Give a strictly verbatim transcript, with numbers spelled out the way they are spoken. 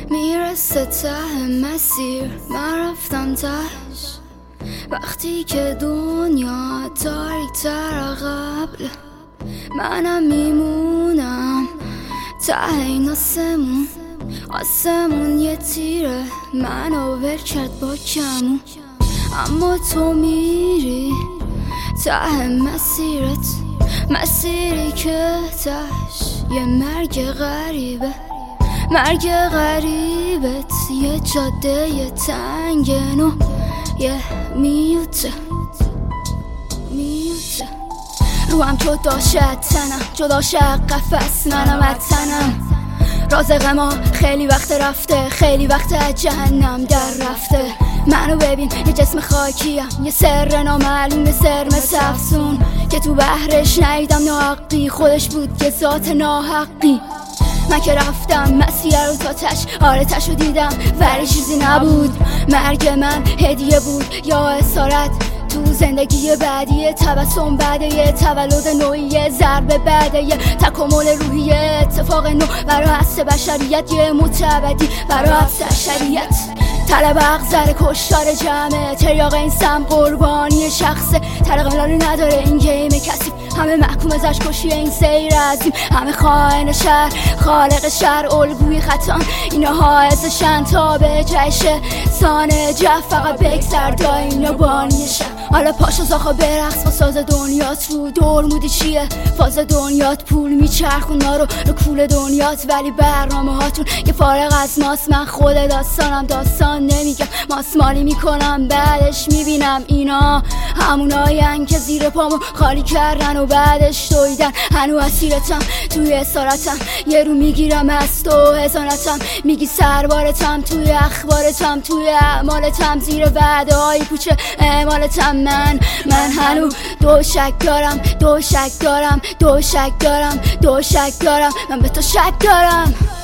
میرسه ته مسیر من رفتم تهش، وقتی که دنیا تاریک تر قبل منم میمونم ته این آسمون. آسمون یه تیره منو ول کرد با کمون، اما تو میری ته مسیرت، مسیری که تهش یه مرگ غریبه، مرگ غریبت یه جاده یه تنگن و یه میوته میوته رو هم جدا شد تنم، جدا شد قفص منم اتنم. رازق ما خیلی وقت رفته، خیلی وقت از جهنم در رفته. منو ببین یه جسم خاکیم، یه سر نامعلوم سر مثل افسون که تو بحرش نیدم ناحقی، خودش بود یه ذات ناحقی. من که رفتم مسیر رو تا تش، آره تش رو دیدم ولی چیزی نبود. مرگ من هدیه بود یا اسارت تو زندگی بعدی، تبسم بعد یه تولد نوعی، یه ضربه بعد یه تکامل روحی، یه اتفاق نو برای حس بشریت، یه متعبدی برای حس شریعت. طلب اغزر کشتار جمعه، تریاق این سم قربانی شخصه. طرق ملالی نداره این گیم کسی، همه محکوم ازش کشی این سیر عظیم. همه خائن شهر، خالق شهر، الگوی خطان اینا حائزشن تا به جیشه سانه جف. فقط بگذر داینا بانی شهر، حالا پاشو زاخا برقص با ساز دنیات. رو دور مودی چیه فاز دنیات، پول میچرخونا رو رو کول دنیات، ولی برنامه هاتون یه فارغ از ماست. من خود داستانم، داستان نمیگم، ماسمالی میکنم بعدش میبینم اینا هموناین که زیر پامو خالی کردن و بعدش دویدن. هنو اسیرتم توی اسارتم، یه رو میگیرم از تو هزانتم، میگی سربارتم توی اخبارتم، توی اعمالتم زیر وعده های پوچه اعمالتم. من من هنو دو شک دارم، دو شک دارم، دو شک دارم، دو شک دارم، من به تو شک دارم.